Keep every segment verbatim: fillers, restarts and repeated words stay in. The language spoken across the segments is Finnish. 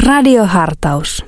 Radiohartaus.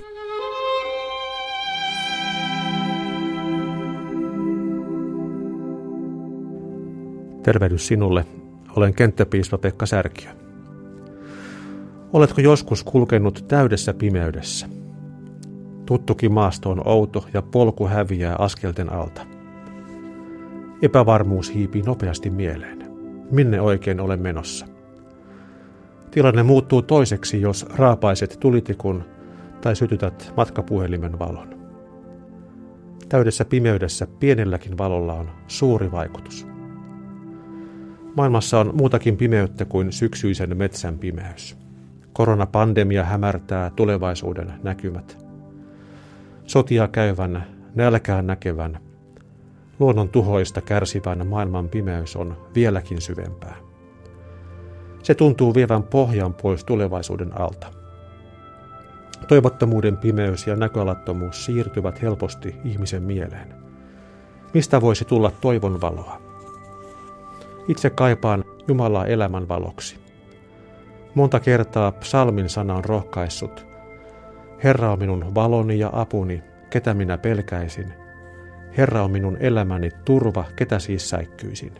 Tervehdys sinulle. Olen kenttäpiispa Pekka Särkiö. Oletko joskus kulkenut täydessä pimeydessä? Tuttukin maasto on outo ja polku häviää askelten alta. Epävarmuus hiipii nopeasti mieleen. Minne oikein olen menossa? Tilanne muuttuu toiseksi, jos raapaiset tulitikun tai sytytät matkapuhelimen valon. Täydessä pimeydessä pienelläkin valolla on suuri vaikutus. Maailmassa on muutakin pimeyttä kuin syksyisen metsän pimeys. Koronapandemia hämärtää tulevaisuuden näkymät. Sotia käyvän, nälkään näkevän, luonnon tuhoista kärsivän maailman pimeys on vieläkin syvempää. Se tuntuu vievän pohjan pois tulevaisuuden alta. Toivottomuuden pimeys ja näköalattomuus siirtyvät helposti ihmisen mieleen. Mistä voisi tulla toivon valoa? Itse kaipaan Jumalaa elämän valoksi. Monta kertaa psalmin sana on rohkaissut. Herra on minun valoni ja apuni, ketä minä pelkäisin. Herra on minun elämäni turva, ketä siis säikkyisin.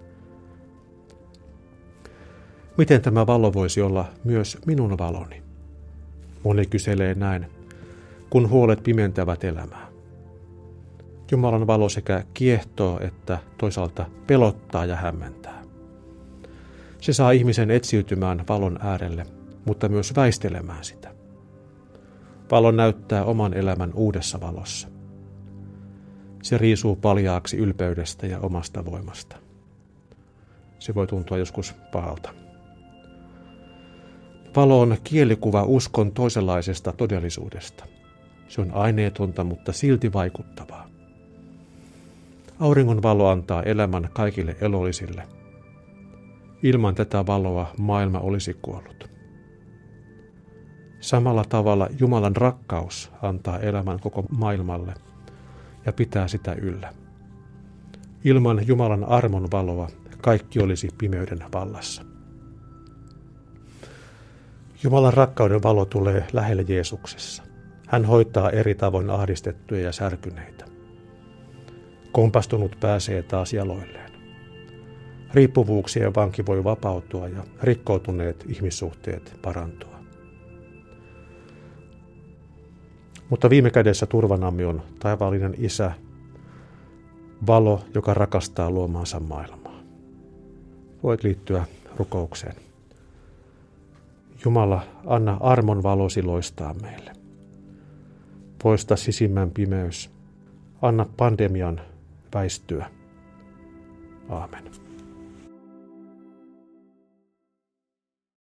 Miten tämä valo voisi olla myös minun valoni? Moni kyselee näin, kun huolet pimentävät elämää. Jumalan valo sekä kiehtoo että toisaalta pelottaa ja hämmentää. Se saa ihmisen etsiytymään valon äärelle, mutta myös väistelemään sitä. Valo näyttää oman elämän uudessa valossa. Se riisuu paljaaksi ylpeydestä ja omasta voimasta. Se voi tuntua joskus pahalta. Valo on kielikuva uskon toisenlaisesta todellisuudesta. Se on aineetonta, mutta silti vaikuttavaa. Auringon valo antaa elämän kaikille elollisille. Ilman tätä valoa maailma olisi kuollut. Samalla tavalla Jumalan rakkaus antaa elämän koko maailmalle ja pitää sitä yllä. Ilman Jumalan armon valoa kaikki olisi pimeyden vallassa. Jumalan rakkauden valo tulee lähelle Jeesuksessa. Hän hoitaa eri tavoin ahdistettuja ja särkyneitä. Kompastunut pääsee taas jaloilleen. Riippuvuuksien vanki voi vapautua ja rikkoutuneet ihmissuhteet parantua. Mutta viime kädessä turvanamme on taivaallinen Isä, valo, joka rakastaa luomaansa maailmaa. Voit liittyä rukoukseen. Jumala, anna armon valosi loistaa meille. Poista sisimmän pimeys. Anna pandemian väistyä. Aamen.